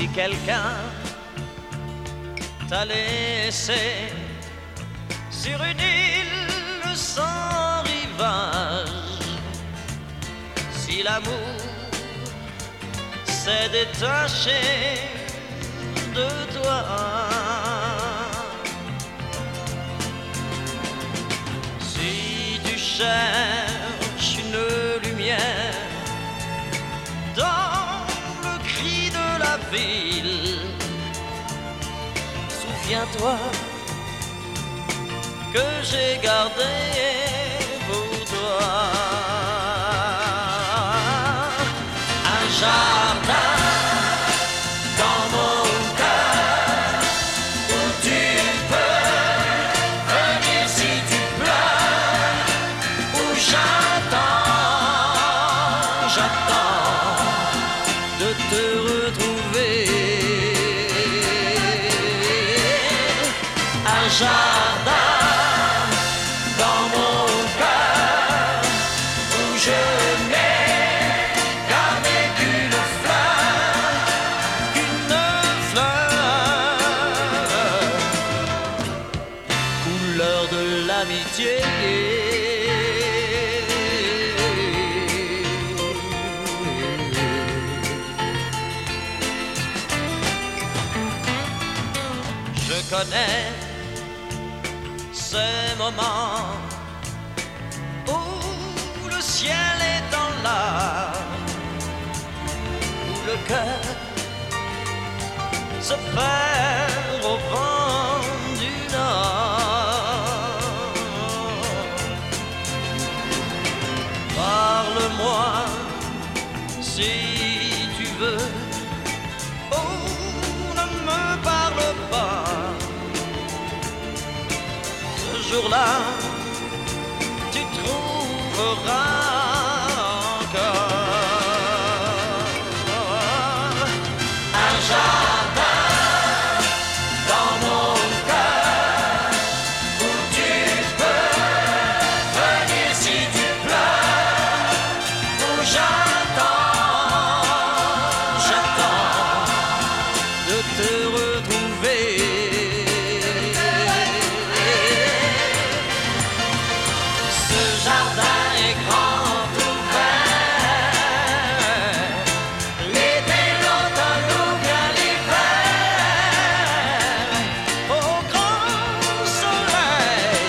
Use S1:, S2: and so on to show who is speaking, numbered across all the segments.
S1: Si quelqu'un t'a laissé sur une île sans rivage, si l'amour s'est détaché de toi, si tu cherches une lumière dans le cri de la ville, souviens-toi que j'ai gardé pour toi un jardin dans mon cœur où tu peux venir si tu pleures, où j'attends de te retrouver. Un jardin dans mon cœur où je n'ai gardé qu'une fleur, couleur de l'amitié. Je connais ces moments où le ciel est en larmes, où le cœur se perd au vent du nord. Parle-moi si tu veux, ou ne me parle pas. Ce jour-là, tu trouveras encore un jardin dans mon cœur où tu peux venir si tu pleures, où j'attends de te retrouver. Ce jardin est grand ouvert, l'été, l'automne ou bien l'hiver, au grand soleil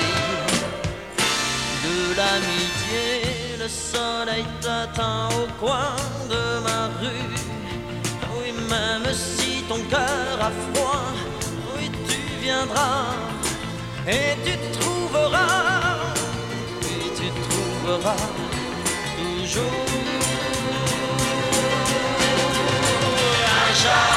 S1: de l'amitié. Le soleil t'attend au coin de ma rue. Oui, même si ton cœur a froid, oui, tu viendras et tu trouveras toujours un jardin.